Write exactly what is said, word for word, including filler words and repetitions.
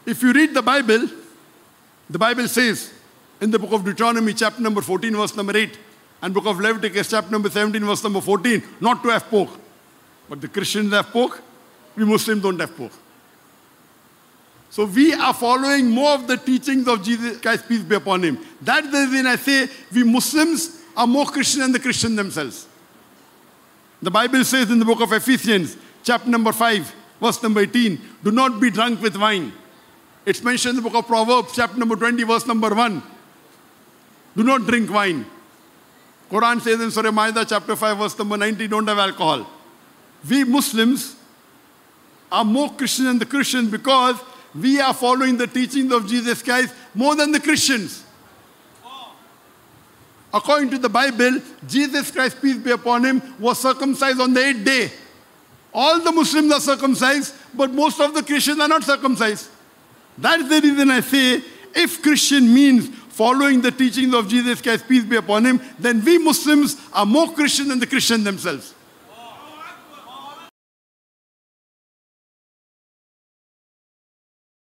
If you read the Bible, the Bible says in the book of Deuteronomy, chapter number fourteen, verse number eight, and book of Leviticus, chapter number seventeen, verse number fourteen, not to have pork. But the Christians have pork, we Muslims don't have pork. So we are following more of the teachings of Jesus Christ, peace be upon him. That's the reason I say we Muslims are more Christian than the Christians themselves. The Bible says in the book of Ephesians, chapter number five, verse number eighteen, do not be drunk with wine. It's mentioned in the book of Proverbs, chapter number twenty, verse number one. Do not drink wine. Quran says in Surah Ma'idah, chapter five, verse number ninety, don't have alcohol. We Muslims are more Christian than the Christians because we are following the teachings of Jesus Christ more than the Christians. According to the Bible, Jesus Christ, peace be upon him, was circumcised on the eighth day. All the Muslims are circumcised, but most of the Christians are not circumcised. That's the reason I say, if Christian means following the teachings of Jesus Christ, peace be upon him, then we Muslims are more Christian than the Christians themselves.